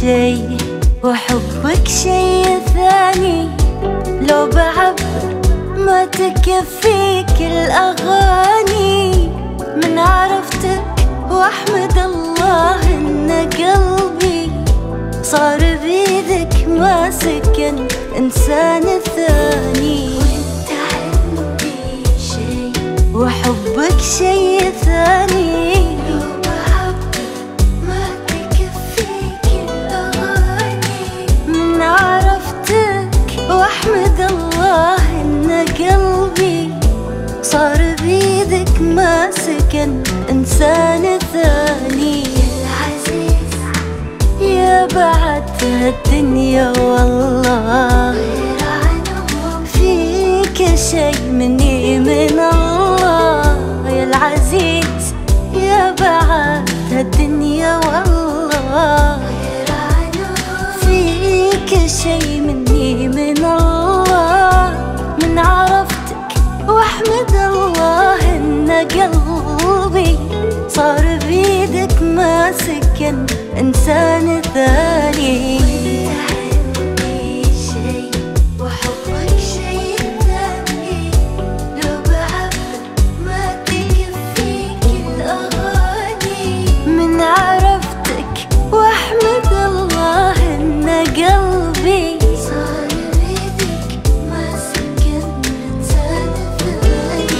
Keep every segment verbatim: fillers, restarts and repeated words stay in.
شي وحبك شي ثاني، لو بعبر ما تكفيك الأغاني. من عرفتك واحمد الله ان قلبي صار بيدك ما سكن انسان ثاني. وانت عندي شي وحبك شي ثاني، لو بعبر ما تكفيك الأغاني. من عرفتك واحمد الله ان قلبي صار بيدك ما سكن انسان ثاني. العزيز يا بعد هالدنيا والله غير عنهم، فيك شي مني من الله. يا العزيز يا بعد هالدنيا والله غير عنهم، فيك شي مني من الله. من عرفتك واحمد الله ان قلبي صار بيدك ما سكن انسان ثاني. وانت عندي شي وحبك شي ثاني، لو بعبر ما تكفيك الأغاني. من عرفتك واحمد الله ان قلبي صار بيدك ما سكن انسان ثاني.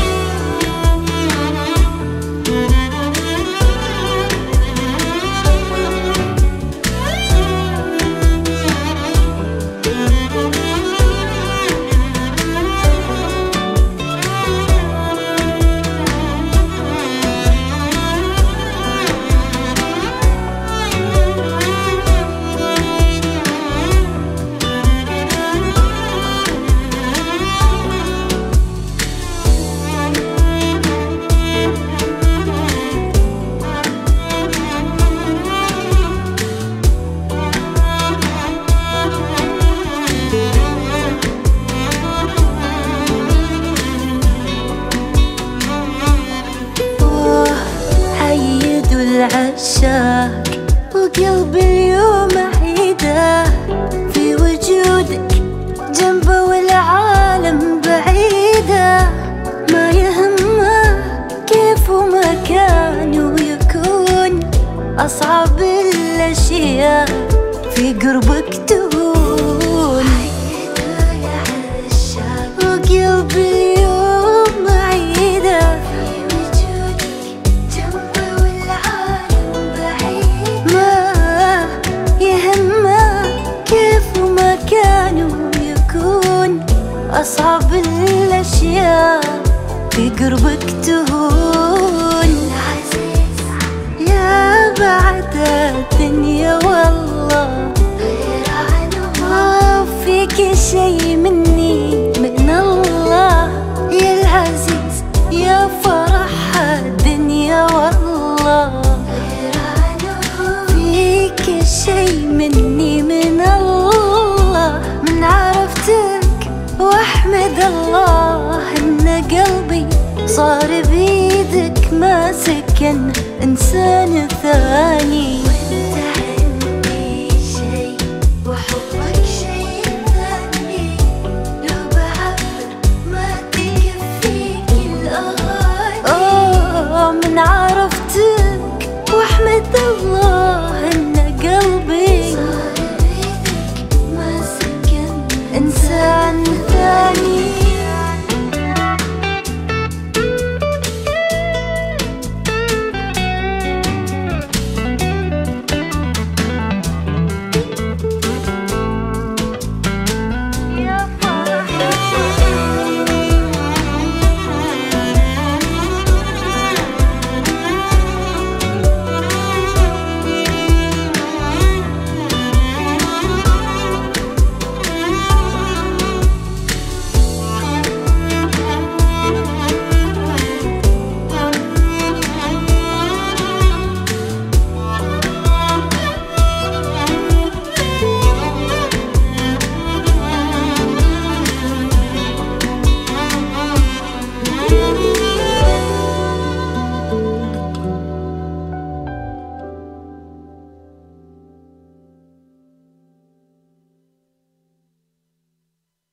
العشاق وقلبي اليوم عيده في وجودك جنبه والعالم بعيده. ما يهمه كيف وما كان ويكون، أصعب الأشياء في قربك تهون. وقلبي اليوم عيده أصعب الأشياء في قربك تهون. العزيز يا بعد الدنيا والله غير عنهم، فيك شي مني من الله. يا العزيز يا فرح الدنيا والله غير عنهم، فيك شي مني من الله. من عرفتك واحمد الله ان قلبي صار بيدك ما سكن انسان ثاني.